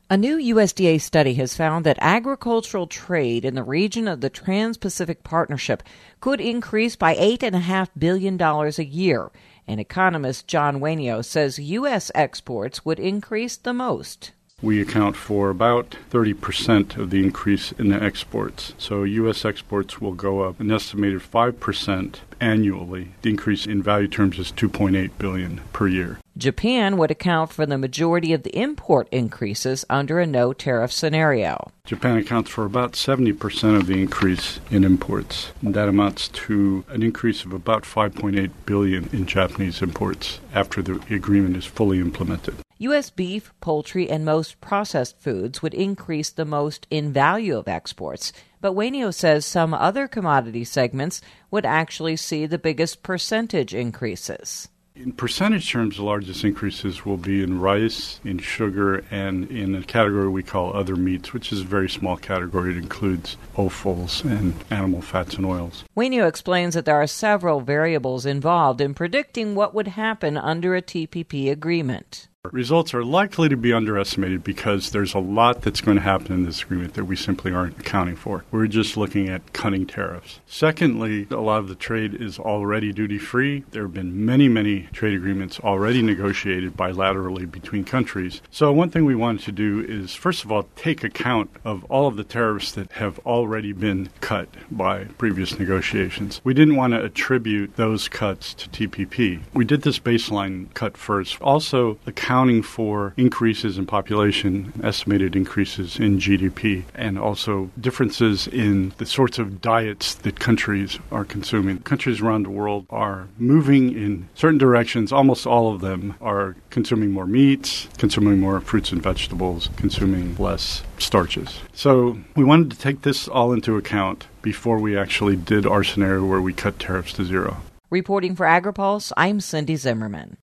A new USDA study has found that agricultural trade in the region of the Trans-Pacific Partnership could increase by $8.5 billion a year. And economist John Wainio says U.S. exports would increase the most. We account for about 30% of the increase in the exports. So U.S. exports will go up an estimated 5% annually. The increase in value terms is $2.8 billion per year. Japan would account for the majority of the import increases under a no-tariff scenario. Japan accounts for about 70% of the increase in imports. And that amounts to an increase of about $5.8 billion in Japanese imports after the agreement is fully implemented. U.S. beef, poultry, and most processed foods would increase the most in value of exports. But Wainio says some other commodity segments would actually see the biggest percentage increases. In percentage terms, the largest increases will be in rice, in sugar, and in a category we call other meats, which is a very small category. It includes offals and animal fats and oils. Wainio explains that there are several variables involved in predicting what would happen under a TPP agreement. Results are likely to be underestimated because there's a lot that's going to happen in this agreement that we simply aren't accounting for. We're just looking at cutting tariffs. Secondly, a lot of the trade is already duty-free. There have been many trade agreements already negotiated bilaterally between countries. So one thing we wanted to do is, first of all, take account of all of the tariffs that have already been cut by previous negotiations. We didn't want to attribute those cuts to TPP. We did this baseline cut first. Also, accounting for increases in population, estimated increases in GDP, and also differences in the sorts of diets that countries are consuming. Countries around the world are moving in certain directions. Almost all of them are consuming more meats, consuming more fruits and vegetables, consuming less starches. So we wanted to take this all into account before we actually did our scenario where we cut tariffs to zero. Reporting for AgriPulse, I'm Cindy Zimmerman.